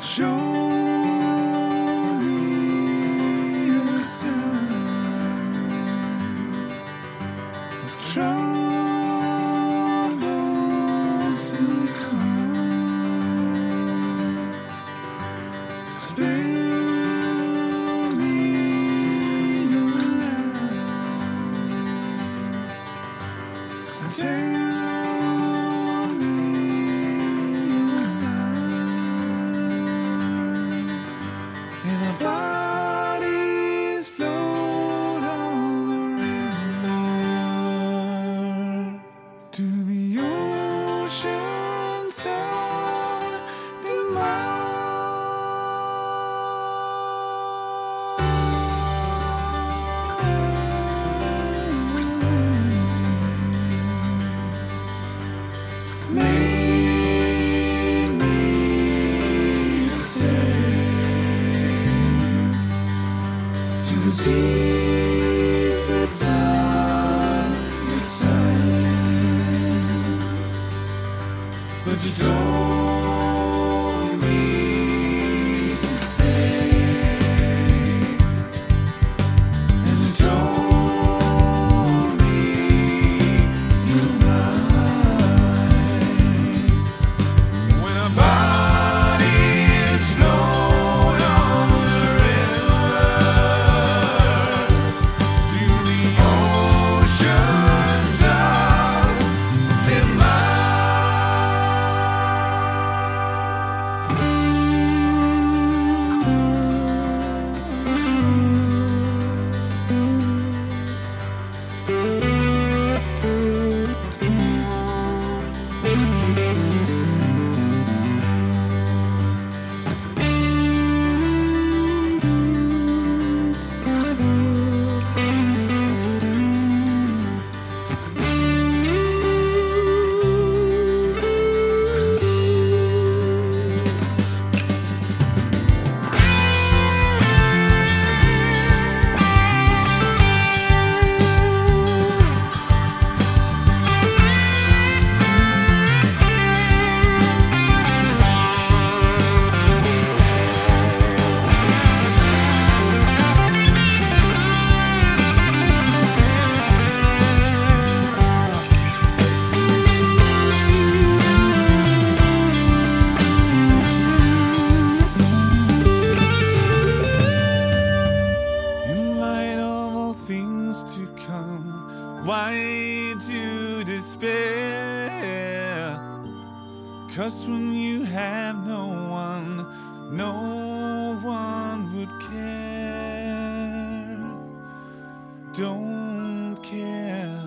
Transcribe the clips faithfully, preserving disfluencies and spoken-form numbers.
Show me your sign. Troubles will come. Spare me your light. Tell me your light. And our bodies float on the river to the ocean side. Make me stay to the secrets of your sight, but you told me to stay, and you told me you're mine. When our bodies float on the river to the oceans of in light of all things to come, why to despair? 'Cause when you have no one, no one would care. Don't care.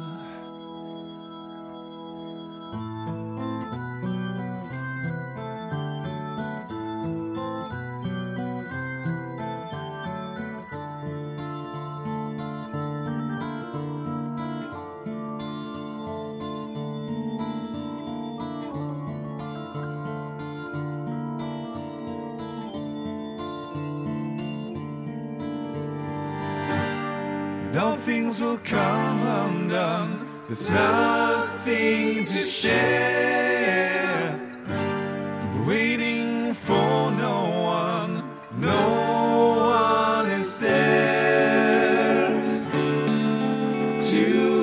And all things will come undone. There's nothing to share. We're waiting for no one. No one is there to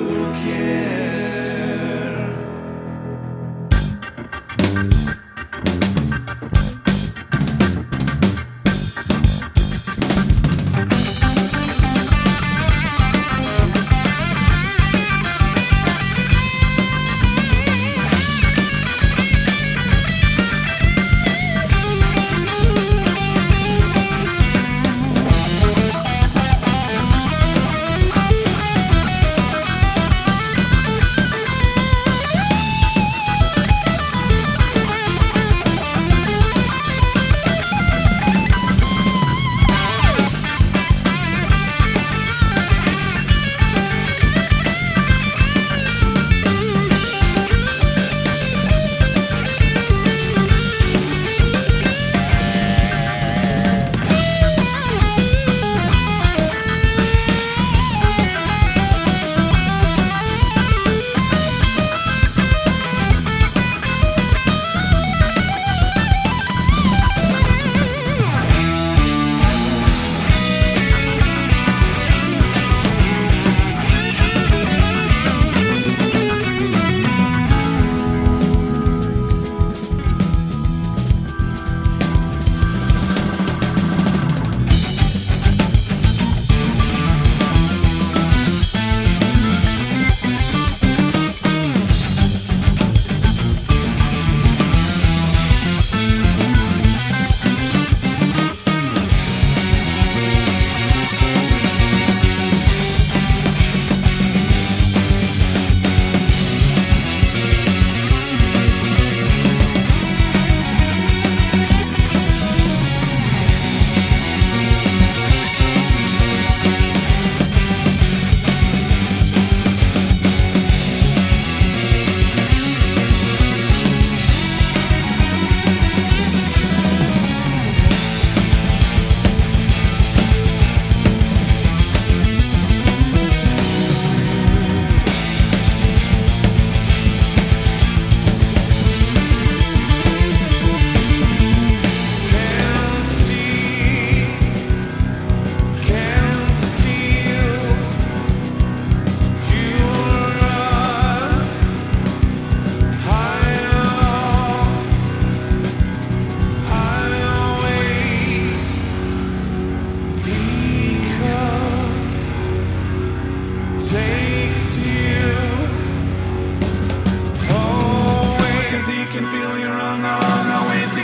care. takes you away, 'cause he can feel you're on the, on the way